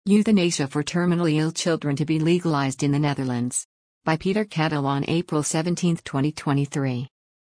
Euthanasia for terminally ill children to be legalized in the Netherlands. By Peter Cattel on April 17, 2023.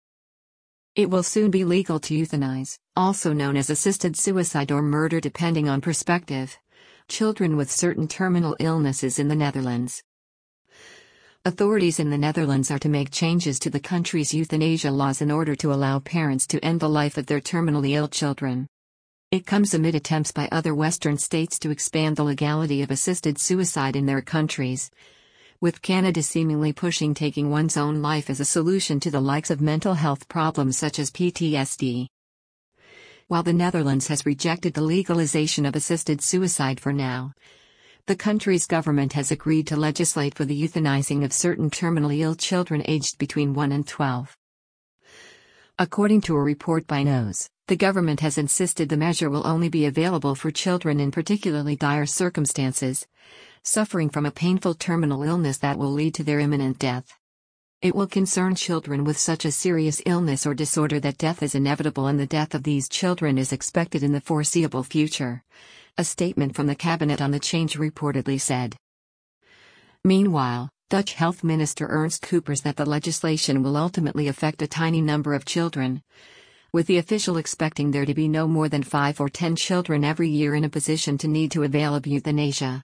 It will soon be legal to euthanize, also known as assisted suicide or murder depending on perspective, children with certain terminal illnesses in the Netherlands. Authorities in the Netherlands are to make changes to the country's euthanasia laws in order to allow parents to end the life of their terminally ill children. It comes amid attempts by other Western states to expand the legality of assisted suicide in their countries, with Canada seemingly pushing taking one's own life as a solution to the likes of mental health problems such as PTSD. While the Netherlands has rejected the legalization of assisted suicide for now, the country's government has agreed to legislate for the euthanizing of certain terminally ill children aged between 1 and 12. According to a report by NOS, the government has insisted the measure will only be available for children in particularly dire circumstances, suffering from a painful terminal illness that will lead to their imminent death. It will concern children with such a serious illness or disorder that death is inevitable and the death of these children is expected in the foreseeable future, a statement from the cabinet on the change reportedly said. Meanwhile, Dutch Health Minister Ernst Kuipers that the legislation will ultimately affect a tiny number of children, with the official expecting there to be no more than 5 or 10 children every year in a position to need to avail of euthanasia.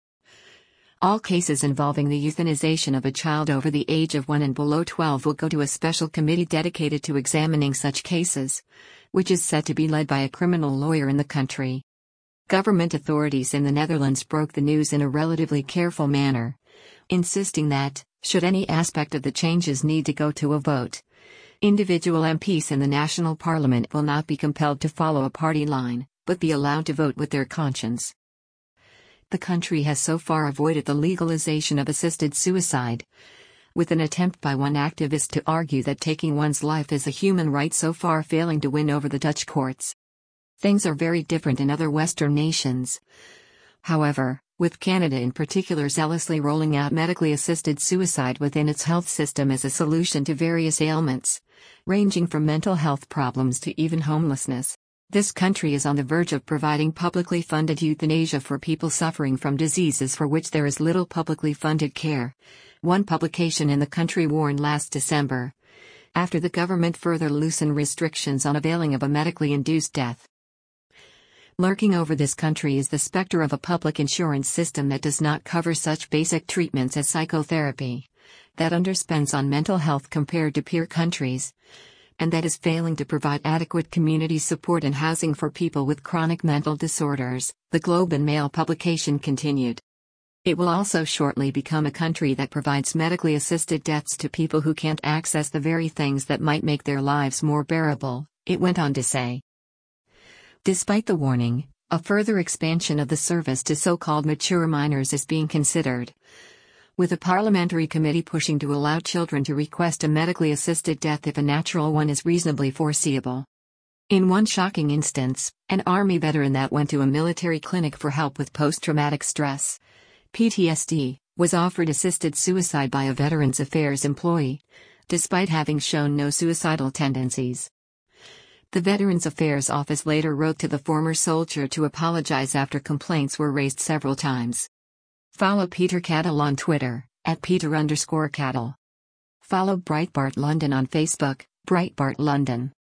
All cases involving the euthanization of a child over the age of 1 and below 12 will go to a special committee dedicated to examining such cases, which is said to be led by a criminal lawyer in the country. Government authorities in the Netherlands broke the news in a relatively careful manner, insisting that, should any aspect of the changes need to go to a vote, individual MPs in the national parliament will not be compelled to follow a party line, but be allowed to vote with their conscience. The country has so far avoided the legalization of assisted suicide, with an attempt by one activist to argue that taking one's life is a human right so far failing to win over the Dutch courts. Things are very different in other Western nations. However, with Canada in particular zealously rolling out medically assisted suicide within its health system as a solution to various ailments, ranging from mental health problems to even homelessness, this country is on the verge of providing publicly funded euthanasia for people suffering from diseases for which there is little publicly funded care, one publication in the country warned last December, after the government further loosened restrictions on availing of a medically induced death. Lurking over this country is the specter of a public insurance system that does not cover such basic treatments as psychotherapy, that underspends on mental health compared to peer countries, and that is failing to provide adequate community support and housing for people with chronic mental disorders, the Globe and Mail publication continued. It will also shortly become a country that provides medically assisted deaths to people who can't access the very things that might make their lives more bearable, it went on to say. Despite the warning, a further expansion of the service to so-called mature minors is being considered, with a parliamentary committee pushing to allow children to request a medically assisted death if a natural one is reasonably foreseeable. In one shocking instance, an army veteran that went to a military clinic for help with post-traumatic stress, PTSD, was offered assisted suicide by a Veterans Affairs employee, despite having shown no suicidal tendencies. The Veterans Affairs Office later wrote to the former soldier to apologize after complaints were raised several times. Follow Peter Cattel on Twitter, @Peter_Cattel. Follow Breitbart London on Facebook, Breitbart London.